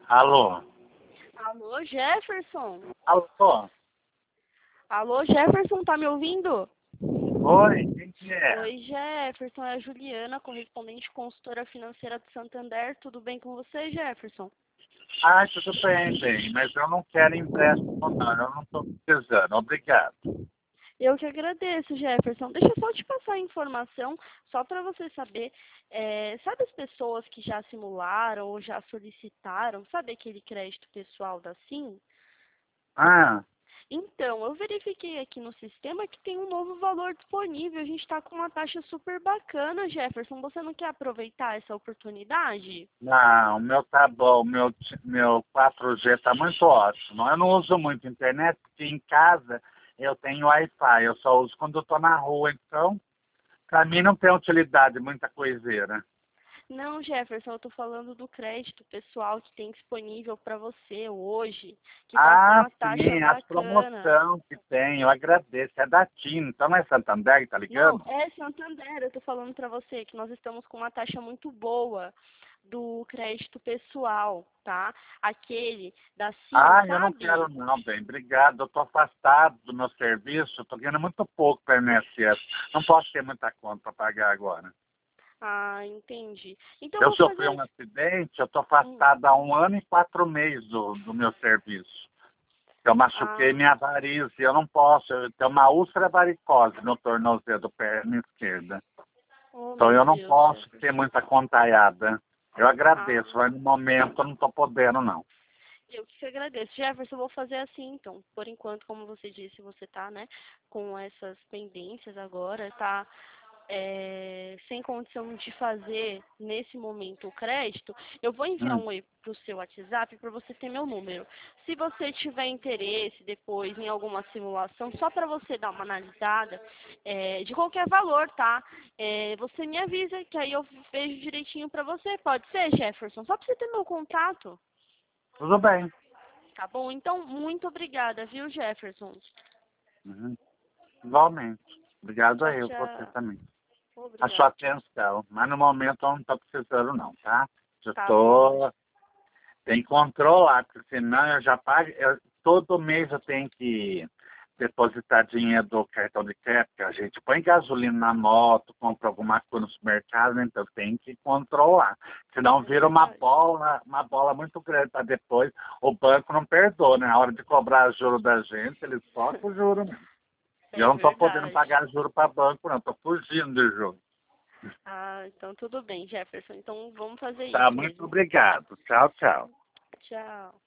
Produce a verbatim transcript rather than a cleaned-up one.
Alô? Alô, Jefferson? Alô? Alô, Jefferson, tá me ouvindo? Oi, quem que é? Oi, Jefferson, é a Juliana, correspondente consultora financeira do Santander. Tudo bem com você, Jefferson? Ah, tudo bem, bem, mas eu não quero empréstimo não, eu não estou precisando, obrigado. Eu que agradeço, Jefferson. Deixa eu só te passar a informação, só para você saber. É, sabe as pessoas que já simularam ou já solicitaram, sabe aquele crédito pessoal da Sim? Ah, Então, eu verifiquei aqui no sistema que tem um novo valor disponível. A gente está com uma taxa super bacana, Jefferson. Você não quer aproveitar essa oportunidade? não, o meu tá bom, o meu, t- meu quatro G tá muito ótimo. Eu não uso muito internet, porque em casa eu tenho Wi-Fi, eu só uso quando eu tô na rua, então, pra mim não tem utilidade muita coiseira. Não, Jefferson, eu estou falando do crédito pessoal que tem disponível para você hoje, que está com Ah, uma taxa sim, as bacana. promoções que tem, eu agradeço. É da TIM, então não é Santander que tá Não, ligando? é Santander, eu estou falando para você que nós estamos com uma taxa muito boa do crédito pessoal, tá? Aquele da Sim, Ah, eu não quero sabe? não, bem, obrigado. Eu estou afastado do meu serviço, estou ganhando muito pouco para I N S S. Não posso ter muita conta para pagar agora. Ah, entendi. Então eu Eu vou sofri fazer. um acidente, eu estou Hum, afastado há um ano e quatro meses do, do meu serviço. Eu machuquei ah, minha varize, eu não posso, eu tenho uma úlcera varicose no tornozelo do perna esquerda. oh Então meu eu não Deus, posso ter Jefferson. muita contaiada. Eu agradeço, Ah, mas no momento eu não estou podendo não. eu que te agradeço. Jefferson, eu vou fazer assim, então. Por enquanto, como você disse, você tá, né, com essas pendências agora, tá é, sem condição de fazer nesse momento o crédito, eu vou enviar Hum. um e para o seu WhatsApp para você ter meu número. Se você tiver interesse depois em alguma simulação, só para você dar uma analisada, é, de qualquer valor, tá? É, você me avisa que aí eu vejo direitinho para você. Pode ser, Jefferson? Só para você ter meu contato. Tudo bem. Tá bom? Então, muito obrigada, viu, Jefferson? Uhum. Igualmente. Obrigado a Tchau, eu, você tchau. também. A sua Obrigada. atenção. Mas no momento eu não estou precisando não, tá? Eu Tá bom. estou... Tem que controlar, porque senão eu já pago... Eu, todo mês eu tenho que depositar dinheiro do cartão de crédito, que a gente põe gasolina na moto, compra alguma coisa no supermercado, então tem que controlar. Senão É vira uma verdade. bola, uma bola muito grande para depois. O banco não perdoa, né? Na hora de cobrar juros da gente, eles tocam o juro mesmo. E eu É não estou podendo verdade. pagar juro para banco, não. Estou fugindo de juro. Ah, então tudo bem, Jefferson. Então vamos fazer Tá, isso muito mesmo. obrigado. Tchau, tchau. Tchau.